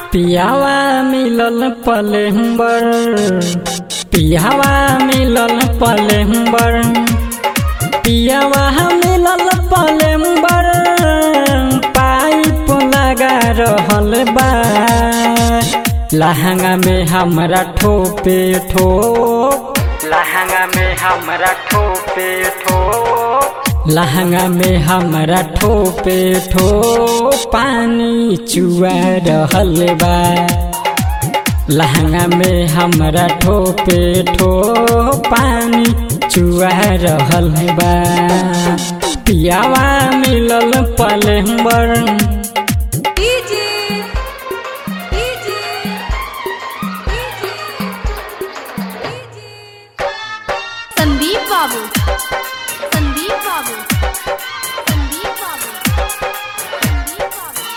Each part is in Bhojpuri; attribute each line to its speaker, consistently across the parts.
Speaker 1: पियावा मिलल पलेम्बर, पियावा मिलल पलेम्बर, पियावा मिलल पलेम्बर, पाइप लगा रहल बा लहंगा में हमरा ठोपे ठोप, लहंगा में हमरा ठोपे ठोप, लहंगा में हमरा ठोपे ठोप पानी चुआ रहल बा लहंगा में हमरा ठोपे ठोप पानी चुआ रहल बा। पियावा मिलल पलेम्बर,
Speaker 2: संदीप बाबू, संदीप बाबू, संदीप बाबू, संदीप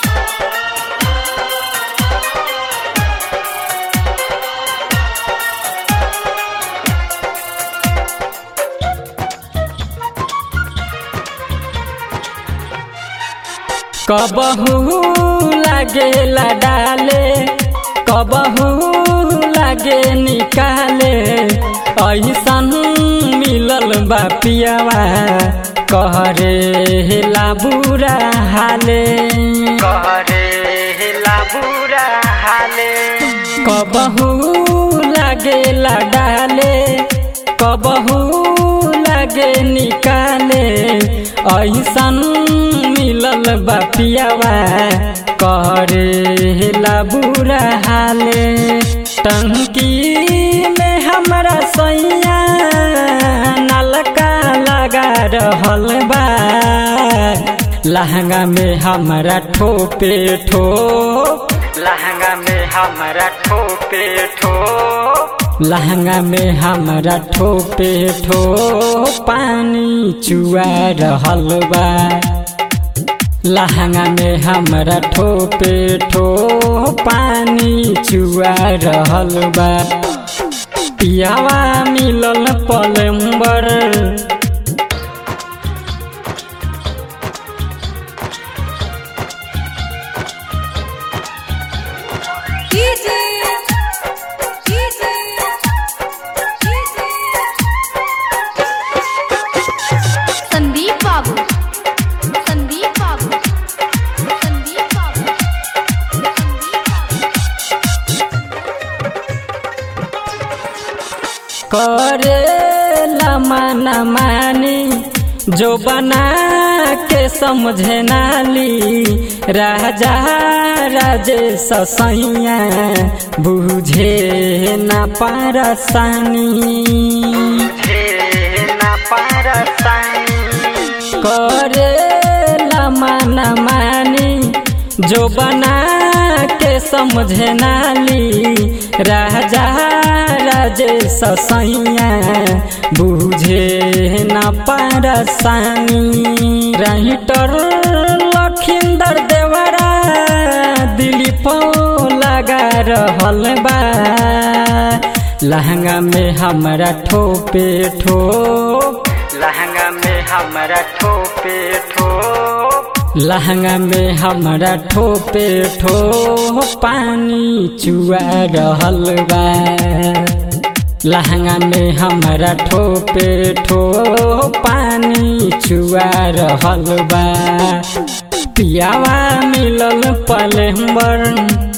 Speaker 1: कबहू लागेला डाले, कबहू लागे निकाले, ऐसन मिलल बा पियावा कहरे ला बुरा हाले, कहरे ला बुरा हाले। कबहू लागेला डाले, कबहू लागे निकाले, ऐसन मिलल बा पियावा कहरे ला बुरा हाले। टंकी में हमरा सैया नलका लगा रहल बा लहंगा में हमरा ठोपे ठोप, लहंगा में हमरा ठोपे ठोप, लहंगा में हमरा ठोपे ठोप पानी चुआ रहल बा लहंगा में हमरा ठोपे ठोप पानी चुआ रहल बा। पियावा मिलल पलेम्बर,
Speaker 2: संदीप बाबू, संदीप बाबू, संदीप बाबू,
Speaker 1: करे लमना मानी जो बना के समझे नाली राजा राजेश सैया बुझे न परसानी, करे लमना मानी जो बना के समझे नाली राजा राजेश सैया बुझे न परसानी। राइटर लखिंदर देवरा दिलीप लगा रहल बा लहंगा में हमरा ठोपे ठोप, लहंगा में हमरा ठोपे ठोप, लहंगा में हमरा ठोपे ठोप पानी चुआ रहल बा लहंगा में हमरा ठोपे ठोप पानी चुआ रहल बा। पियावा मिलल पलेम्बर,